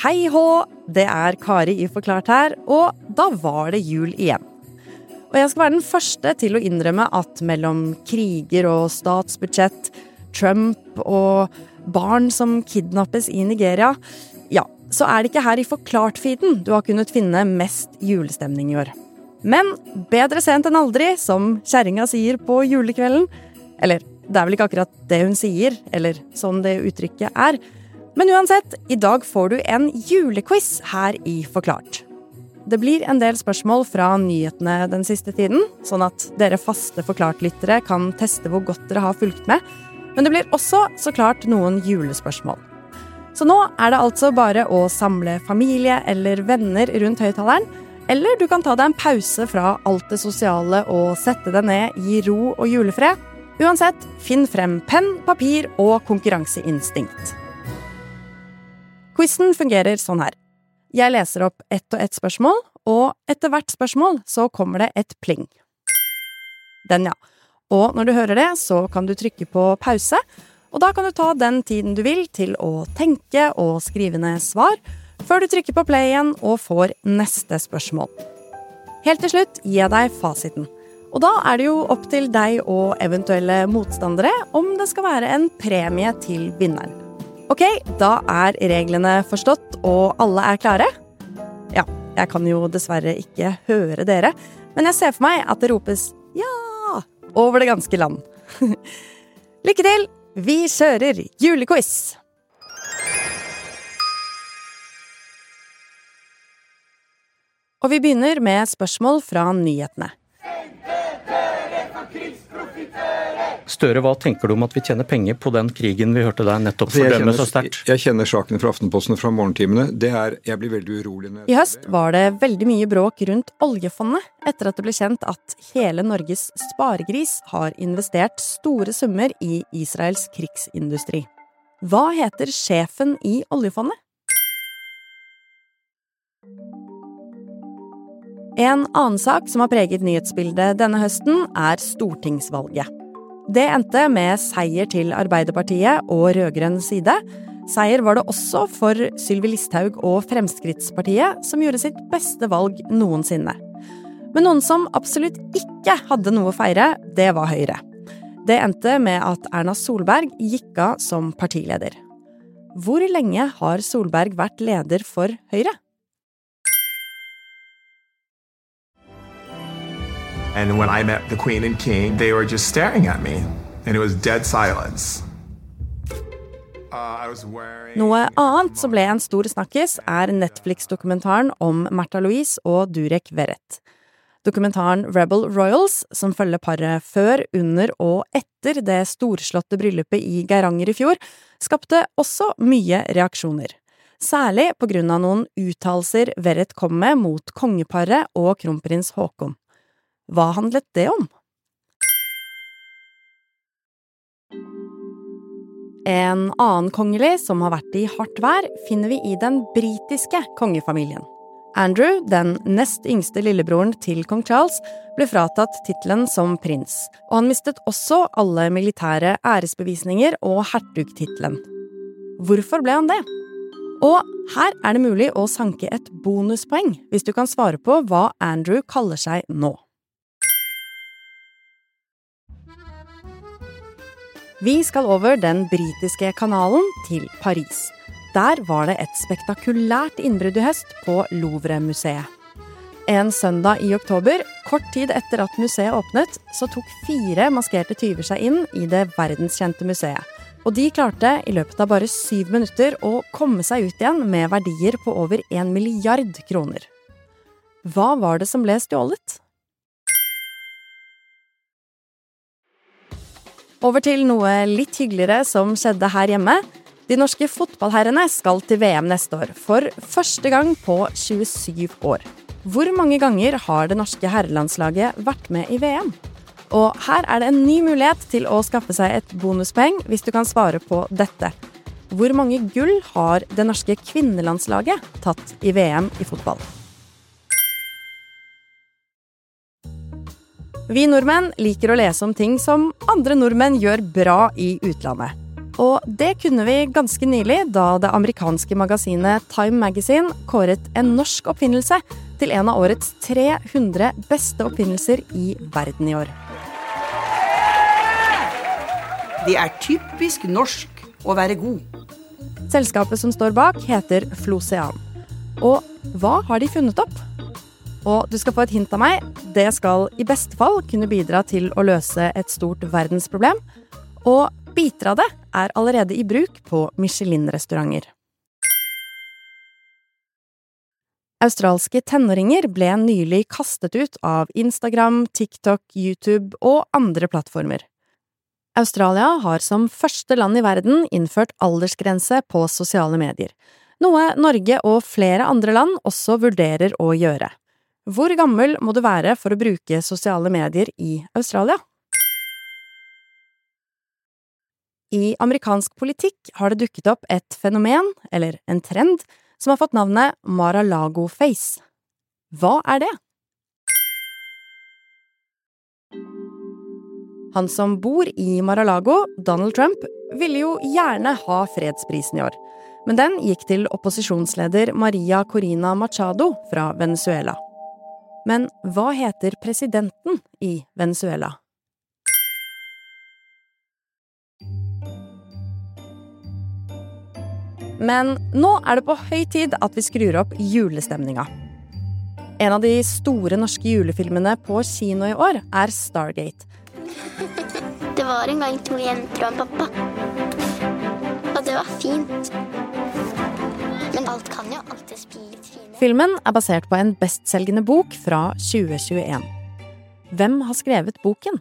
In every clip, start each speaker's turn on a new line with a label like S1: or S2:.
S1: Hei hå, det Kari i Forklart her, og da var det jul igjen. Og jeg skal være den første til å innrømme at mellom kriger og statsbudsjett, Trump og barn som kidnappes i Nigeria, ja, så det ikke her i Forklart-feeden du har kunnet finne mest julestemning i år. Men bedre sent enn aldri, som kjerringa sier på julekvelden. Eller, det vel ikke akkurat det hun sier, eller sånn det uttrykket Men uansett, i dag får du en julequiz her i Forklart. Det blir en del spørsmål fra nyhetene den siste tiden, sånn at dere faste Forklart-lyttere kan teste hvor godt dere har fulgt med. Men det blir også så klart noen julespørsmål. Så nå det altså bare å samle familie eller venner rundt høyttaleren, eller du kan ta deg en pause fra alt det sosiale og sette deg ned i ro og julefred. Uansett, finn frem penn, papir og konkurranseinstinkt. Quizen fungerer sånn her. Jeg leser opp ett og ett spørsmål, og etter hvert spørsmål så kommer det et pling. Den, ja. Og når du hører det, så kan du trykke på pause, og da kan du ta den tiden du vil til å tenke og skrive ned svar, før du trykker på play igjen og får neste spørsmål. Helt til slutt gir jeg deg fasiten. Og da det jo opp til deg og eventuelle motstandere om det skal være en premie til vinneren. Ok, da reglene forstått, og alle klare? Ja, jeg kan jo dessverre ikke høre dere, men jeg ser for meg at det ropes «Ja!» over det ganske land. Lykke til! Vi kjører julequiz! Og vi begynner med spørsmål fra nyhetene.
S2: Støre, hva tenker du om at vi tjener penger på den krigen vi hørte der nettopp fordømme så sterkt?
S3: Jeg kjenner sakene fra Aftenposten fra morgentimene. Jeg blir veldig urolig.
S1: I høst var det veldig mye bråk rundt oljefondet, etter at det ble kjent at hele Norges sparegris har investert store summer i Israels krigsindustri. Hva heter sjefen i oljefondet? En annen sak som har preget nyhetsbildet denne høsten stortingsvalget. Det endte med seier til Arbeiderpartiet og rødgrønn side. Seier var det også for Sylvi Listhaug og Fremskrittspartiet, som gjorde sitt beste valg noensinne. Men noen som absolutt ikke hadde noe å feire, det var Høyre. Det endte med at Erna Solberg gikk av som partileder. Hvor lenge har Solberg vært leder for Høyre?
S4: And when I met the Queen and King, they were just staring at me, and it was dead silence.
S1: Noe annet som ble en stor snakkis Netflix-dokumentaren om Märtha Louise og Durek Verrett. Dokumentaren Rebel Royals, som følger paret før, under og etter det storslåtte bryllupet i Geiranger i fjor, skapte også mye reaksjoner. Særlig på grunn av noen uttalelser Verrett kom med mot kongeparet og kronprins Håkon. Hva handlet det om? En annen kongelig som har vært i hardt vær finner vi i den britiske kongefamilien. Andrew, den nest yngste lillebroren til kong Charles, ble fratatt titlen som prins, og han mistet også alle militære æresbevisninger og hertugtitlen. Hvorfor ble han det? Og her det mulig å sanke et bonuspoeng hvis du kan svare på hva Andrew kaller seg nå. Vi skal over den britiske kanalen til Paris. Der var det et spektakulært innbrudd i høst på Louvre-museet. En søndag i oktober, kort tid etter at museet åpnet, så tok 4 maskerte tyver seg inn i det verdenskjente museet. Og de klarte i løpet av bare 7 minutter å komme seg ut igjen med verdier på over 1 milliard kroner. Hva var det som ble stjålet? Over til noe litt hyggeligere som skjedde her hjemme. De norske fotballherrene skal til VM neste år, for første gang på 27 år. Hvor mange ganger har det norske herrelandslaget vært med i VM? Og her det en ny mulighet til å skaffe seg et bonuspoeng hvis du kan svare på dette. Hvor mange gull har det norske kvinnelandslaget tatt i VM i fotball? Vi nordmenn liker å lese om ting som andre nordmenn gjør bra i utlandet. Og det kunne vi ganske nylig da det amerikanske magasinet Time Magazine kåret en norsk oppfinnelse til en av årets 300 beste oppfinnelser i verden i år.
S5: Det typisk norsk å være god.
S1: Selskapet som står bak heter Flocean. Og hva har de funnet opp? Og du skal få et hint av meg. Det skal i beste fall kunne bidra til å løse et stort verdensproblem. Og biter av det allerede i bruk på Michelin-restauranter. Australske tenåringer ble nylig kastet ut av Instagram, TikTok, YouTube og andre plattformer. Australia har som første land i verden innført aldersgrense på sosiale medier, noe Norge og flere andre land også vurderer å gjøre. Hvor gammel må du være for å bruke sosiale medier i Australia? I amerikansk politikk har det dukket opp et fenomen, eller en trend, som har fått navnet Mar-a-Lago-face. Hva det? Han som bor i Mar-a-Lago, Donald Trump, ville jo gjerne ha fredsprisen i år. Men den gikk til opposisjonsleder Maria Corina Machado fra Venezuela. Men hva heter presidenten i Venezuela? Men nå det på høy tid at vi skrur opp julestemninga. En av de store norske julefilmene på kino i år Stargate.
S6: Det var en gang 2 jenter og en pappa. Og det var fint. Men alt kan jo alltid spille litt finere.
S1: Filmen basert på en bestselgende bok fra 2021. Hvem har skrevet boken?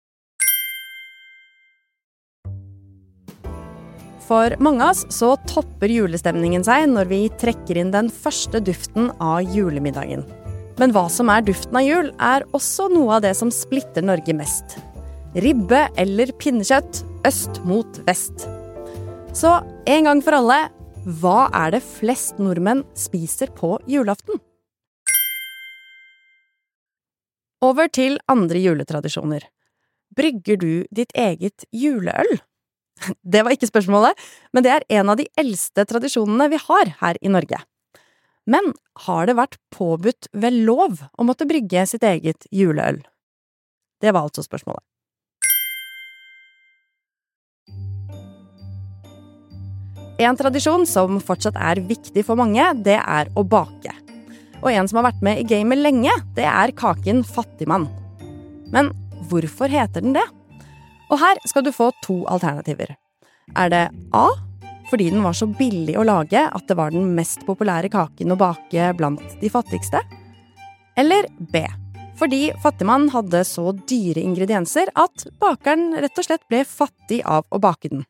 S1: For mange av oss så topper julestemningen seg når vi trekker inn den første duften av julemiddagen. Men hva som duften av jul også noe av det som splitter Norge mest. Ribbe eller pinnekjøtt, øst mot vest. Så en gang for alle, hva det flest nordmenn spiser på julaften? Over til andre juletradisjoner. Brygger du ditt eget juleøl? Det var ikke spørsmålet, men det en av de eldste tradisjonene vi har her i Norge. Men har det vært påbudt ved lov å måtte brygge sitt eget juleøl? Det var altså spørsmålet. En tradisjon som fortsatt viktig for mange, det å bake. Og en som har vært med i gamet lenge, det kaken Fattigmann. Men hvorfor heter den det? Og her skal du få 2 alternativer. Det A, fordi den var så billig å lage at det var den mest populære kaken å bake blant de fattigste? Eller B, fordi Fattigmann hadde så dyre ingredienser at bakeren rett og slett ble fattig av å bake den?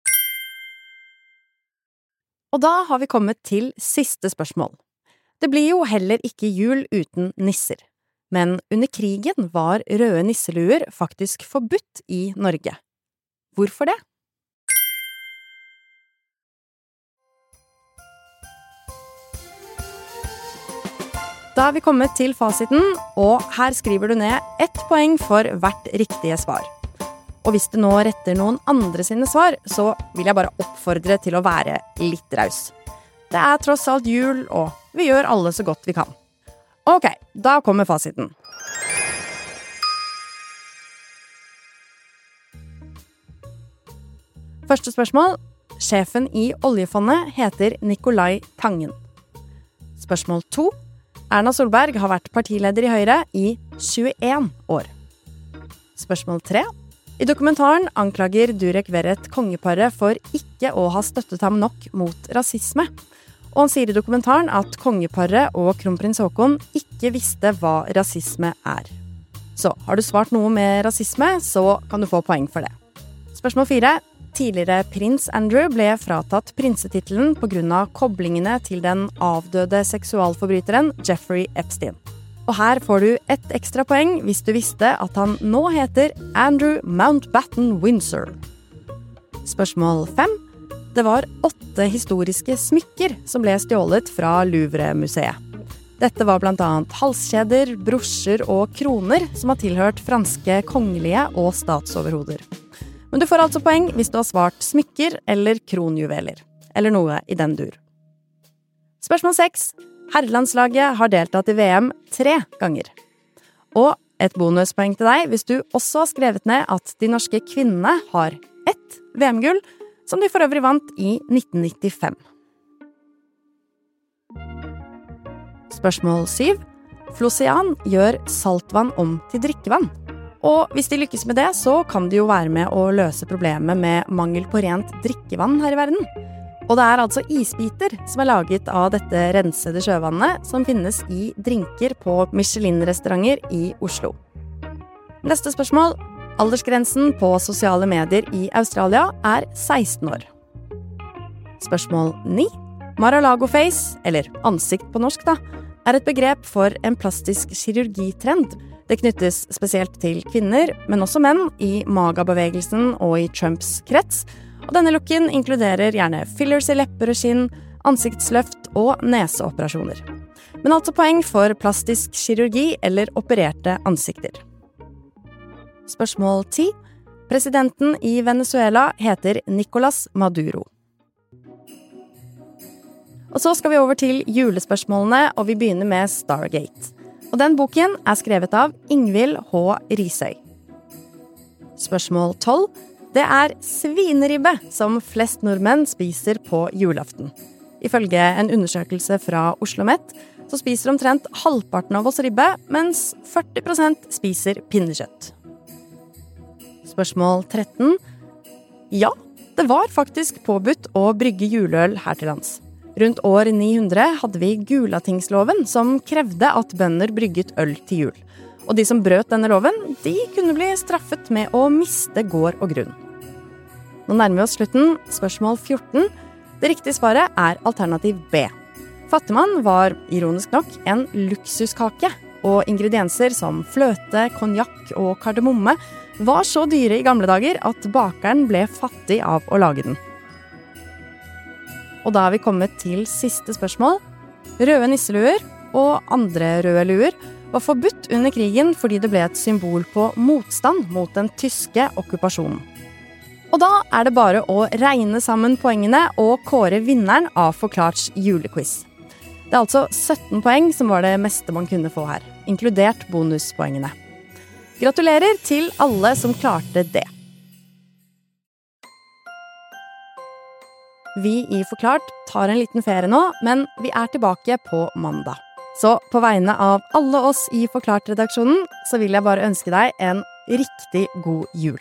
S1: Og da har vi kommet til siste spørsmål. Det blir jo heller ikke jul uten nisser. Men under krigen var røde nisseluer faktisk forbudt i Norge. Hvorfor det? Da har vi kommet til fasiten, og her skriver du ned 1 poeng for hvert riktige svar. Og hvis du nå retter noen andre sine svar, så vil jeg bare oppfordre til å være litt raus. Det tross alt jul, og vi gjør alle så godt vi kan. Ok, da kommer fasiten. Første spørsmål. Sjefen i oljefondet heter Nicolai Tangen. Spørsmål 2. Erna Solberg har vært partileder i Høyre i 21 år. Spørsmål 3. I dokumentaren anklager Durek Verrett kongeparet for ikke å ha støttet ham nok mot rasisme. Og han sier i dokumentaren at kongeparet og kronprins Haakon ikke visste hva rasisme Så har du svart noe med rasisme, så kan du få poeng for det. Spørsmål 4. Tidligere prins Andrew ble fratatt prinsetitelen på grunn av koblingene til den avdøde seksualforbryteren Jeffrey Epstein. Og her får du 1 ekstra poeng hvis du visste at han nå heter Andrew Mountbatten Windsor. Spørsmål 5. Det var 8 historiske smykker som ble stjålet fra Louvre-museet. Dette var blant annet halskjeder, brosjer og kroner som har tilhørt franske kongelige og statsoverhoder. Men Men du får altså poeng hvis du har svart smykker eller kronjuveler, eller noe i den dur. Spørsmål 6. Herrelandslaget har deltatt i VM 3 ganger. Og et bonuspoeng til deg hvis du også har skrevet ned at de norske kvinnene har 1 VM-gull, som de for øvrig vant i 1995. Spørsmål 7. Flocian gjør saltvann om til drikkevann. Og hvis de lykkes med det, så kan de jo være med å løse problemet med mangel på rent drikkevann her i verden. Og det er altså isbiter som er laget av dette rensede sjøvannet som finnes i drinker på Michelin-restauranter i Oslo. Neste spørsmål. Aldersgrensen på sosiale medier i Australia er 16 år. Spørsmål 9. Mar-a-Lago-face, eller ansikt på norsk da, er et begrep for en plastisk kirurgitrend. Det knyttes spesielt til kvinner, men også menn, i MAGA-bevegelsen og i Trumps krets. Og denne looken inkluderer gjerne fillers i lepper og skinn, ansiktsløft og neseoperasjoner. Men altså poeng for plastisk kirurgi eller opererte ansikter. Spørsmål 10. Presidenten i Venezuela heter Nicolás Maduro. Og så skal vi over til julespørsmålene, og vi begynner med Stargate. Og den boken er skrevet av Ingvild H. Risøy. Spørsmål 12. Det er svineribbe som flest nordmenn spiser på julaften. Ifølge en undersøkelse fra OsloMet, så spiser omtrent halvparten av oss ribbe, mens 40% spiser pinnekjøtt. Spørsmål 13. Ja, det var faktisk påbudt å brygge juleøl her til lands. Rundt år 900 hadde vi Gulatingsloven, som krevde at bønder brygget øl til jul. Og de som brøt denne loven, de kunne bli straffet med å miste gård og grunn. Nå nærmer vi oss slutten. Spørsmål 14. Det riktige svaret er alternativ B. Fattigmann var, ironisk nok, en luksuskake, og ingredienser som fløte, konjakk og kardemomme var så dyre i gamle dager at bakeren ble fattig av å lage den. Og da har vi kommet til siste spørsmål. Røde nisseluer og andre røde luer var forbudt under krigen fordi det ble et symbol på motstand mot den tyske okkupasjonen. Og da er det bare å regne sammen poengene og kåre vinneren av Forklarts julequiz. Det er altså 17 poeng som var det meste man kunne få her, inkludert bonuspoengene. Gratulerer til alle som klarte det. Vi i Forklart tar en liten ferie nå, men vi er tilbake på mandag. Så på vegne av alle oss i Forklart-redaksjonen, så vil jeg bare ønske deg en riktig god jul.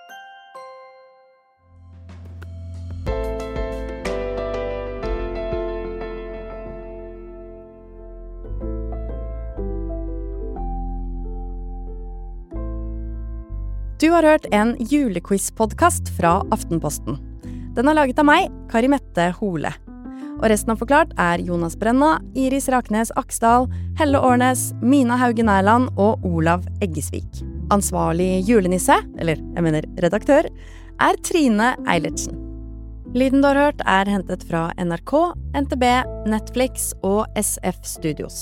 S1: Du har hørt en julequiz-podcast fra Aftenposten. Den er laget av meg, Kari Mette Hole. Og resten av Forklart er Jonas Brenna, Iris Raknes Aksdal, Helle Årnes, Mina Haugen Erland og Olav Eggesvik. Ansvarlig julenisse, eller jeg mener redaktør, er Trine Eilertsen. Lyden du har hørt er hentet fra NRK, NTB, Netflix og SF Studios.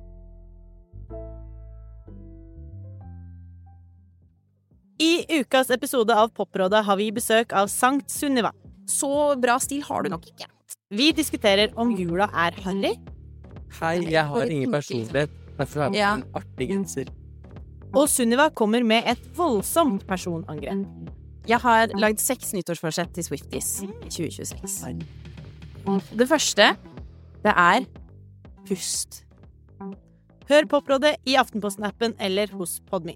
S7: I ukas episode av Poprådet har vi besøk av Sankt Sunniva.
S8: Så bra stil har du nok ikke.
S7: Vi diskuterer om jula er harry.
S9: Hei, jeg har ingen personlighet. Derfor har jeg en artig genser.
S7: Og Sunniva kommer med et voldsomt personangrep.
S8: Jeg har lagd 6 nyttårsforsett til Swifties i 2026. Det første, det er pust.
S7: Hør Poprådet i Aftenposten-appen eller hos Podme.